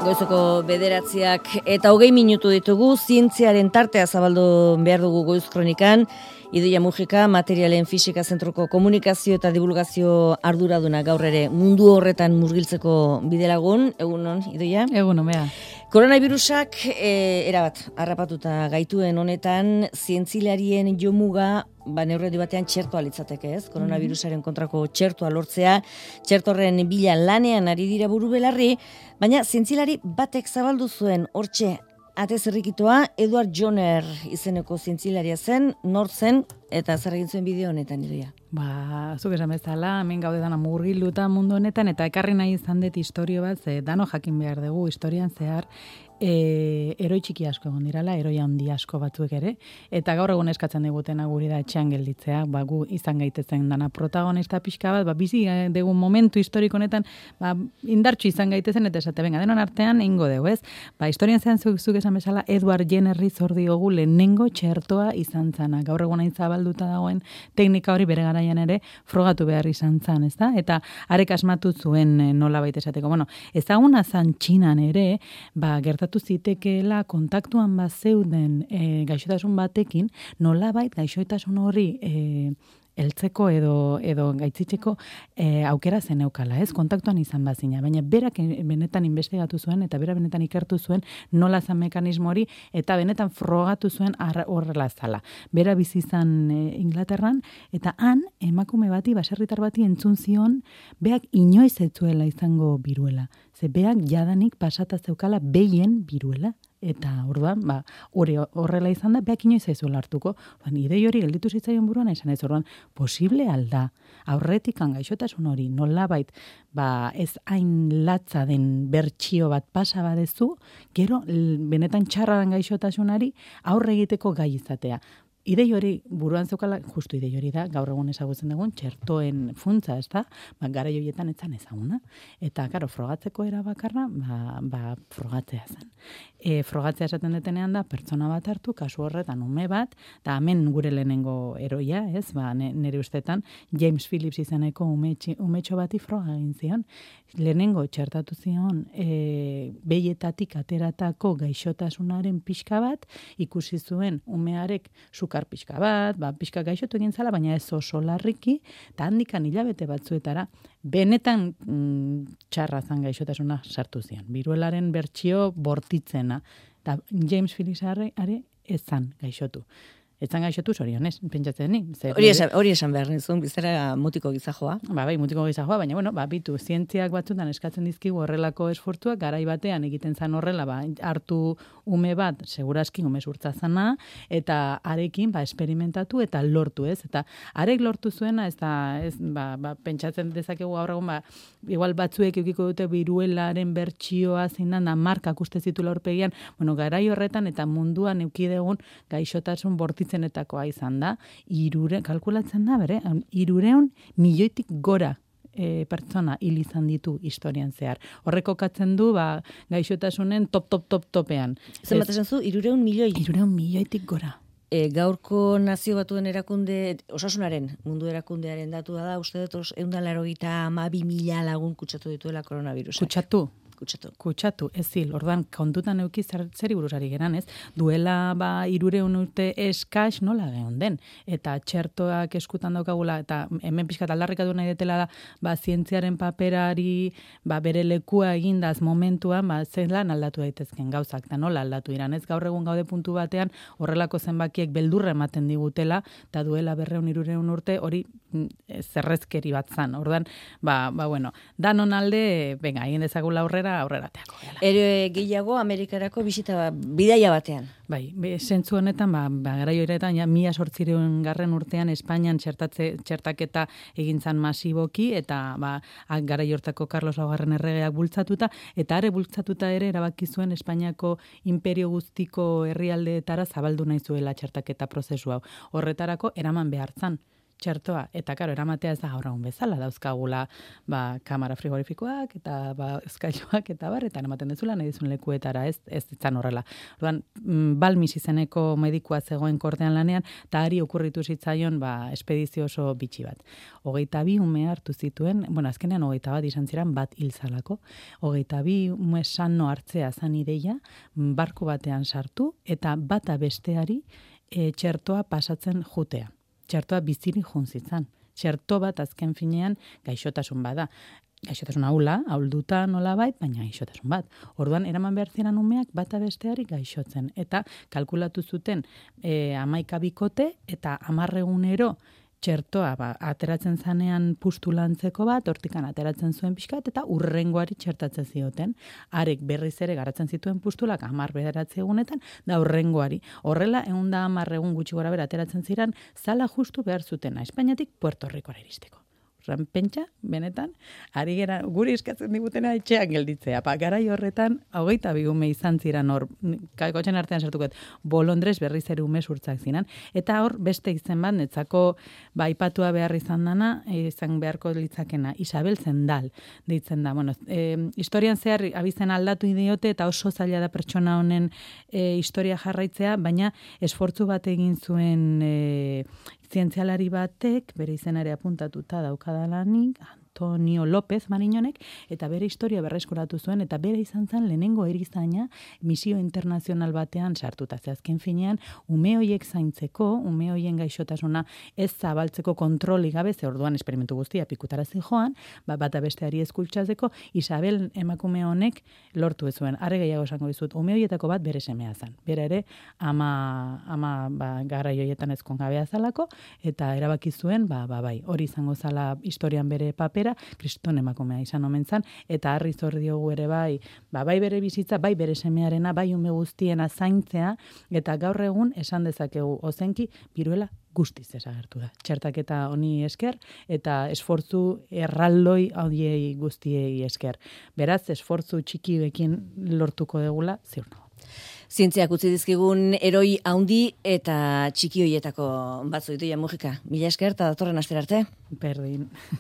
Goizeko 9:00 eta 20 minutu ditugu, zientziaren tartea zabaldu behar dugu Goiz Kronikan. Idoia Mujika, Materialen Fisika Zentroko komunikazio eta divulgazio arduraduna gaur ere mundu horretan murgiltzeko bidelagun. Egunon, Idoia? Egunon, bea. Koronavirusak erabat harrapatuta gaituen honetan, zientzilarien jomuga neurri batean txertoa litzateke, ez? Koronavirusaren kontrako txertoa lortzea, txertorren bila lanean ari dira buru belarri, baina zientzilari batek zabaldu zuen hortxe ate zerrikitoa, Edward Jenner izeneko zientzilaria zen, nor zen eta zer egin zuen bideo honetan, Idoia? Zuk esan bezala, hemen gaude dana murgilduta mundu honetan, eta ekarri nahi izan dut historio bat, dano jakin behar dugu historian zehar, eroi txiki asko egon dirala, eroi handi asko batzuek ere, eta gaur egun eskatzen digutena guri da etxean gelditzea, gu izan gaitezen dana protagonista pixka bat, bizi dugu momentu historiko honetan, indartxu izan gaitezen, eta esate, venga, denon artean ingo dugu, ez? Historian zean zuk esan bezala, Edward Jennerri zor diogu lehenengo txertoa izan zana, gaur egun hain zabalduta dagoen teknika hori bere garaian ere frogatu behar izan zan, ez da? Eta arek asmatu zuen nola baita esateko. Bueno, ezaguna zan Txinan ere, gertatu zitekeela kontaktuan bat zeuden gaixotasun batekin, nola baita gaixotasun hori heltzeko edo gaitzitzeko aukera zen eukala, ez? Kontaktuan izan bazina, baina berak benetan investigatu zuen eta benetan ikertu zuen nola zan mekanismo hori eta benetan frogatu zuen horrela zala. Bera bizi izan Inglaterran eta han emakume bati, baserritar bati entzun zion beak inoiz ez zuela izango biruela. Ze beak jadanik pasata zeukala behien biruela. Eta orduan, horrela izan da, beak inoiz ezuela hartuko. Idei hori gelditu zitzaion buruan, esan ez orduan, posible alda, aurretikan gaixotasun hori, nolabait, ez hain latza den bertsio bat pasa badezu, gero, benetan txarradan gaixotasunari aurre egiteko gai izatea. Idei hori buruan zeukala, justu idei hori da, gaur egun ezagutzen dugun, txertoen funtza, ez da, gara joietan etzan ezaguna. Eta, karo, frogatzeko erabakarra, frogatzea zen. Frogatzea esaten detenean da, pertsona bat hartu, kasu horretan ume bat, eta hemen gure lehenengo eroia, ez, nire ustetan, James Phillips izeneko umetxo bati froga egin zion. Lehenengo txertatu zion, behietatik ateratako gaixotasunaren pixka bat, ikusi zuen umearek sukar pixka bat, pixka gaixotu egin zala, baina ez oso larriki, eta handikan hilabete batzuetara, benetan txarra zan gaixotasuna sartu zion. Biruelaren bertsio bortitzena. Eta James Phillips are ez zan gaixotu. Ez zan gaixotu zorionez, pentsatzen ni. Hori esan behar nizun, bizera mutiko gizajoa. Bai, mutiko gizajoa, baina, bitu, zientziak batzutan eskatzen dizkigu horrelako esfortzuak, garai batean egiten zan horrela, hartu ume bat, segurazki ume surtza zana, eta arekin, esperimentatu eta lortu, ez? Eta arek lortu zuena, pentsatzen dezakegu gaur egun, igual batzuek eukiko dute biruelaren bertsioa zindan, da markak uste zitula aurpegian, garai horretan eta munduan eukidegun gaixotasun bortitzenetakoa izan da, kalkulatzen da, 300 milioitik gora pertsona hil izan ditu historian zehar. Horrek kokatzen du gaixotasunen topean. Zenbat esan zu, 300 milioi? 300 milioitik gora. Gaurko Nazio Batuen erakunde, osasunaren mundu erakundearen datua da, uste dut 182.000 lagun kutsatu dituela koronavirusak. Kutsatu, ez zil, orduan kontutan euki zeri buruzari geran, ez? Duela 300 urte eskas nola geon den. Eta txertoak eskutan daukagula, eta hemen pixkat aldarrikatu nahi detela da, zientziaren paperari, bere lekua egindaz momentuan, zelan aldatu daitezken gauzak, eta nola aldatu iran, ez? Gaur egun gaude puntu batean, horrelako zenbakiek beldurra ematen digutela, eta duela 200 urte, hori zerrezkeri bat zan. Orduan, danon alde, egin dezagula aurrera teako. Gehiago Amerikarako bisita bidaia batean. Zentzu honetan, garai horretan, 1800 urtean Espainian txertaketa egintzan masiboki, eta garai hortako Carlos Laugarren erregeak bultzatuta, eta bultzatuta ere erabaki zuen Espainiako imperio guztiko herrialdeetara zabaldu nahi zuela txertaketa prozesu hau. Horretarako eraman behartzan txertoa, eta karo, eramatea ez da gaur egun bezala, dauzkagula kamara frigorifikoak, eta euskailuak, eta eta eramaten dezula, nahi dizun lekuetara, ez ditzan horrela. Orduan, Balmis izeneko medikua zegoen kortean lanean, eta ari okurritu zitzaion, espedizio oso bitxi bat. 22 ume hartu zituen, azkenean 21 izan ziren bat hilzalako, 22 ume sano hartzea zan ideia, barku batean sartu, eta bata besteari txertoa pasatzen jutea. Txertoa biziri junzitzan. Txerto bat azken finean gaixotasun bada. Gaixotasun ahulduta nolabait, baina gaixotasun bat. Orduan, eraman behar ziren umeak bata besteari gaixotzen. Eta kalkulatu zuten 11 bikote eta 10 egunero txertoa ateratzen zanean pustulantzeko bat, hortikan ateratzen zuen pixkat, eta urrengoari txertatzen zioten. Arek berriz ere garatzen zituen pustulak 10 bederatzi egunetan, da urrengoari. Horrela, 110 egun gutxi gora bera ateratzen ziren, zala justu behar zutena, Espainiatik Puerto Ricora iristeko. Pentsa, benetan, ari gera, guri eskatzen digutena etxean gelditzea. Garai horretan, 22 ume izan ziren hor, kotxen artean sartuket, Bolondres berriz ere ume surtzak ziren. Eta hor, beste izen bat, netzako aipatua behar izan dana, izan beharko litzakena, Isabel Zendal, deitzen da. Historian zehar, abizen aldatu idiote, eta oso zaila da pertsona honen historia jarraitzea, baina esfortzu bat egin zuen zientzialari batek, bere izenare apuntatuta daukadalanik, Antonio López Mariñonek, eta bere historia berreskuratu zuen, eta bere izan zen lehenengo erizaina misio internazional batean sartuta. Azken finean, ume hoiek zaintzeko, ume hoien gaixotasuna ez zabaltzeko kontroli gabe, ze orduan esperimentu guztia pikutarazi joan, bata besteari eskultzatzeko, Isabel emakume honek lortu ez zuen. Arre gehiago esango dizut, ume hoietako bat bere semea zen. Bera ere, ama garai hoietan ezkon gabea zalako, eta erabaki zuen, bai, hori izango zala historian bere papera, kriston emakumea izan omen zan, eta harri zor diogu ere bai bere bizitza, bai bere semearena, bai ume guztiena zaintzea, eta gaur egun esan dezakegu ozenki, Viruela guztiz desagertu da. Txertaketa honi esker, eta esfortzu erraldoi haudiei guztiei esker. Beraz, esfortzu txikiekin lortuko degula, ziur nago. Zientziak utzi dizkigun heroi handi eta txiki hoietako batzu ditu Mujika. Mila esker eta datorren astera arte. Berdin.